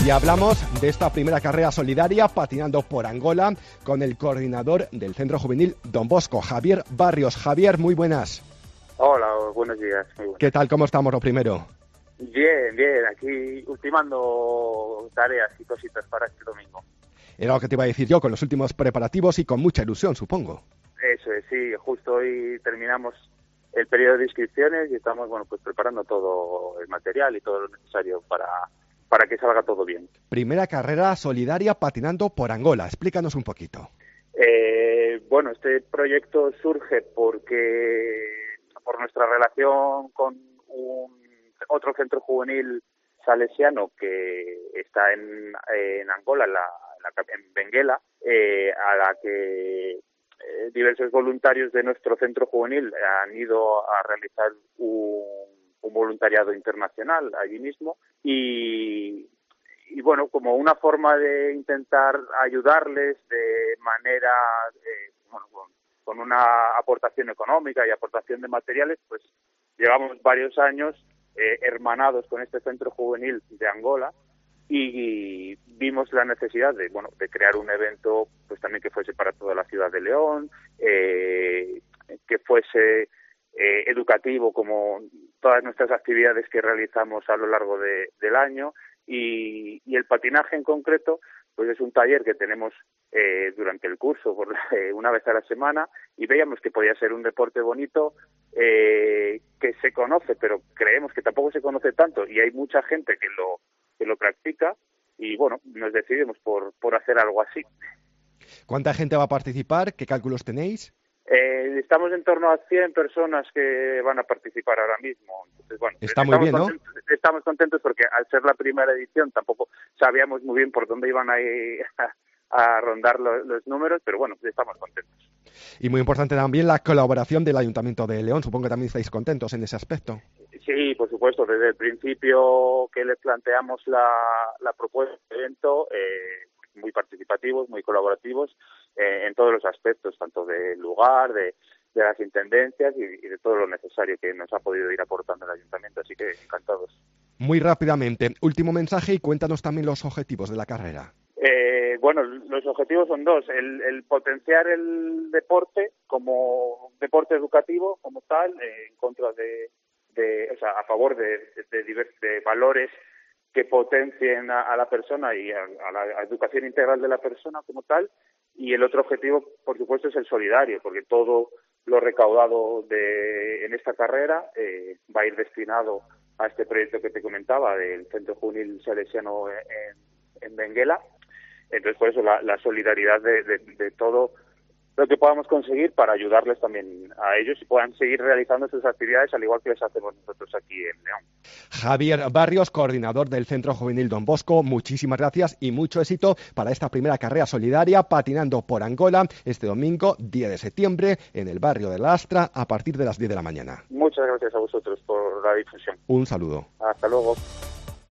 Y hablamos de esta primera carrera solidaria patinando por Angola con el coordinador del Centro Juvenil Don Bosco, Javier Barrios. Javier, muy buenas. Hola, buenos días. Muy buenas. ¿Qué tal? ¿Cómo estamos lo primero? Bien, aquí ultimando tareas y cositas para este domingo. Era lo que te iba a decir yo, con los últimos preparativos y con mucha ilusión, supongo. Eso es, sí, justo hoy terminamos el periodo de inscripciones y estamos, pues preparando todo el material y todo lo necesario para que salga todo bien. Primera carrera solidaria patinando por Angola. Explícanos un poquito. Este proyecto surge por nuestra relación con otro centro juvenil salesiano que está en Angola, en Benguela, a la que diversos voluntarios de nuestro centro juvenil han ido a realizar un voluntariado internacional allí mismo y como una forma de intentar ayudarles de manera con una aportación económica y aportación de materiales, pues llevamos varios años hermanados con este centro juvenil de Angola y vimos la necesidad de crear un evento pues también que fuese para toda la ciudad de León, que fuese educativo como todas nuestras actividades que realizamos a lo largo del año y el patinaje en concreto pues es un taller que tenemos durante el curso una vez a la semana y veíamos que podía ser un deporte bonito que se conoce pero creemos que tampoco se conoce tanto y hay mucha gente que lo practica y nos decidimos por hacer algo así. ¿Cuánta gente va a participar? ¿Qué cálculos tenéis? Estamos en torno a 100 personas que van a participar ahora mismo. Entonces, está muy bien, ¿no? Estamos contentos porque al ser la primera edición tampoco sabíamos muy bien por dónde iban a ir a rondar los números, pero estamos contentos. Y muy importante también la colaboración del Ayuntamiento de León. Supongo que también estáis contentos en ese aspecto. Sí, por supuesto. Desde el principio que les planteamos la propuesta de evento, muy participativos, muy colaborativos en todos los aspectos, tanto del lugar, de las intendencias y de todo lo necesario que nos ha podido ir aportando el Ayuntamiento. Así que encantados. Muy rápidamente, último mensaje y cuéntanos también los objetivos de la carrera. Los objetivos son dos. El potenciar el deporte como deporte educativo como tal, en contra a favor de valores que potencien a la persona y a la educación integral de la persona como tal. Y el otro objetivo, por supuesto, es el solidario, porque todo lo recaudado en esta carrera va a ir destinado a este proyecto que te comentaba del Centro Juvenil Salesiano en Benguela. Entonces, por eso la solidaridad de todo lo que podamos conseguir para ayudarles también a ellos y puedan seguir realizando sus actividades al igual que les hacemos nosotros aquí en León. Javier Barrios, coordinador del Centro Juvenil Don Bosco, muchísimas gracias y mucho éxito para esta primera carrera solidaria patinando por Angola este domingo, 10 de septiembre, en el barrio de La Astra, a partir de las 10 de la mañana. Muchas gracias a vosotros por la difusión. Un saludo. Hasta luego.